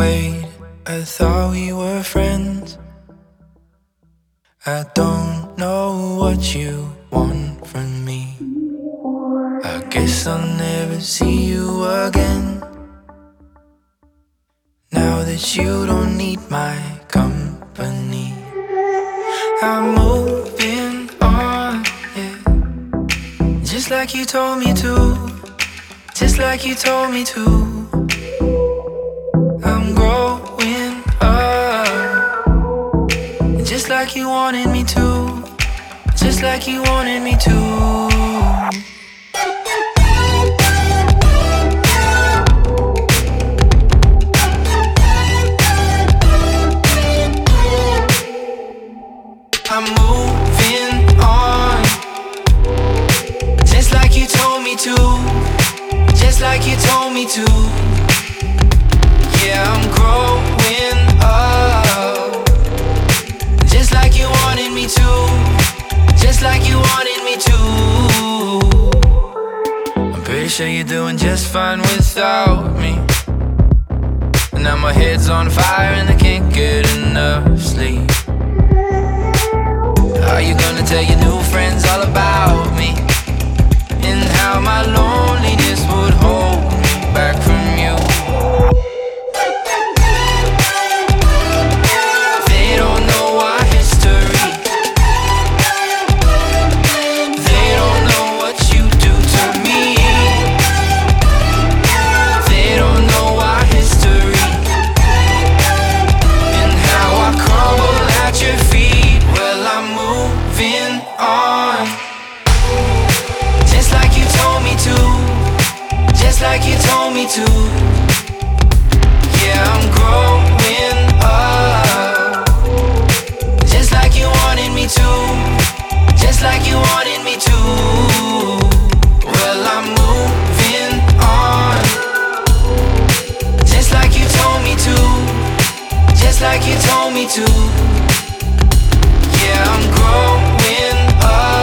Wait, I thought we were friends. I don't know what you want from me. I guess I'll never see you again. Now that you don't need my company, I'm moving on, yeah. Just like you told me to, just like you told me to. I'm growing up, just like you wanted me to, just like you wanted me to. I'm moving on, just like you told me to, just like you told me to. Yeah, I'm growing up, just like you wanted me to, just like you wanted me to. I'm pretty sure you're doing just fine without me. And now my head's on fire and I can't get enough sleep. Are you gonna tell your new friends all about me, and how my loneliness would hold me back from you? They don't know our history. They don't know what you do to me. They don't know our history, and how I crumble at your feet. Well, I'm moving on, just like you told me to, just like you told me to. Yeah, I'm growing up, just like you wanted me to, just like you wanted me to. Well, I'm moving on, just like you told me to, just like you told me to. Yeah, I'm growing up,